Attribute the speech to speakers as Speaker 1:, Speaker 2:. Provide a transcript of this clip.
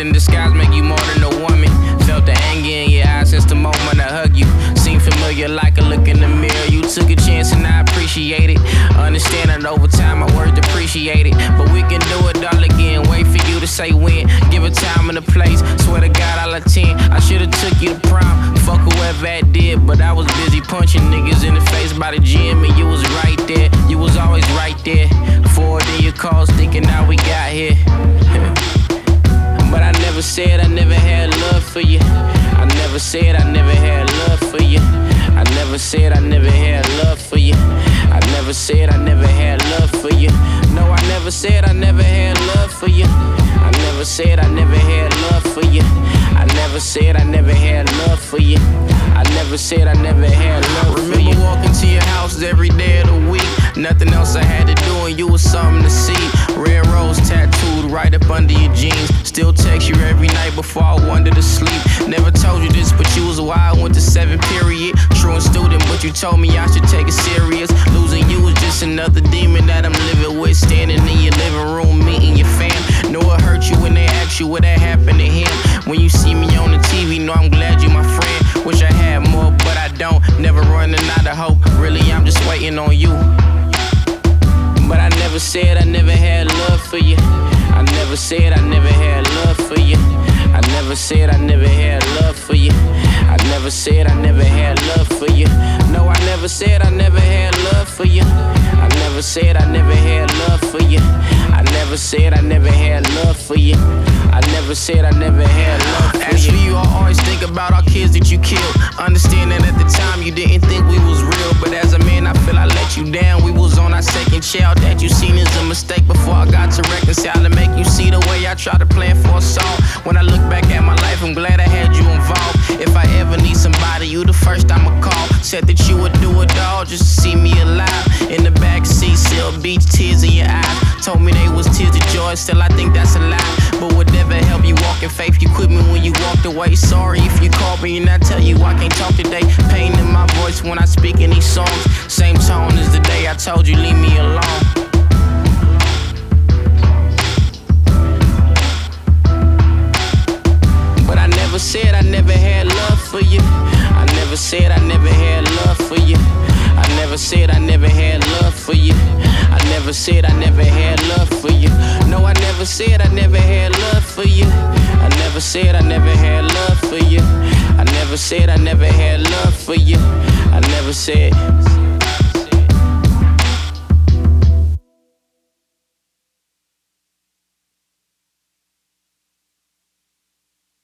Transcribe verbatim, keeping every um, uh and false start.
Speaker 1: in disguise make you more than a woman. Felt the anger in your eyes since the moment I hugged you. Seemed familiar like a look in the mirror. You took a chance and I appreciate it. Understand that over time my worth appreciated. But we can do it all again. Wait for you to say when. Give it time and a place. Swear to God I'll attend. I should've took you to prom. Fuck whoever I did, but I was busy punching niggas in the face by the gym, and you was right there. You was always right there. Forward in your calls, thinking how we got here. But I never said I never had love for you. I never said I never had love for you. I never said I never had love for you. I never said I never had love for you. No, I never said I never had love for you. I never said I never had love for you. I never said I never had love for you. I never said I never had love for you. Remember walking to your house every day of the week. Nothing else I had to do and you was something to see. Red rose tattooed right up under your jeans. Still text you every night before I wanted to sleep. Never told you this, but you was why I went to seven period. Truant student, but you told me I should take it serious. Losing you was just another demon that I'm living with. Standing in your living room, meeting your fam. Know it hurt you when they ask you what that happened to him. When you see me on the T V, know I'm glad you my friend. Wish I had more, but I don't. Never running out of hope. Really, I'm just waiting on you. But I never said I never had love for you. I never said I never had love for you. I never said I never had love for you. I never said I never had love for you. No, I never said I never had love for you. I never said I never had love for you. I never said I never had love for you. I never said I never had love for you. As for you, I always think about our kids that you killed. Understand that at the time you didn't think we was real, but as a man I feel I let you down. We was on our second child that you seen as a mistake before I got to reconcile and make you see the way I try to plan for us all. When I look back at my life, I'm glad I had you involved. If I ever need somebody, you the first I'ma call. Said that you would do it all just to see me alive. In the backseat, still beach, tears in your eyes. Told me they was tears of joy, still I think that's a lie. But whatever help you walk in faith, you quit me when you walked away. Sorry if you called me and I tell you I can't talk today. Pain in my voice when I speak in these songs. Same tone as the day I told you leave me alone. But I never said I never had love for you. I never said I never had love for you. I never said I never had love for you. I never said I never had love for you. No, I never said I never had love for you. I never said I never had love for you. I never said I never had love for you. I never said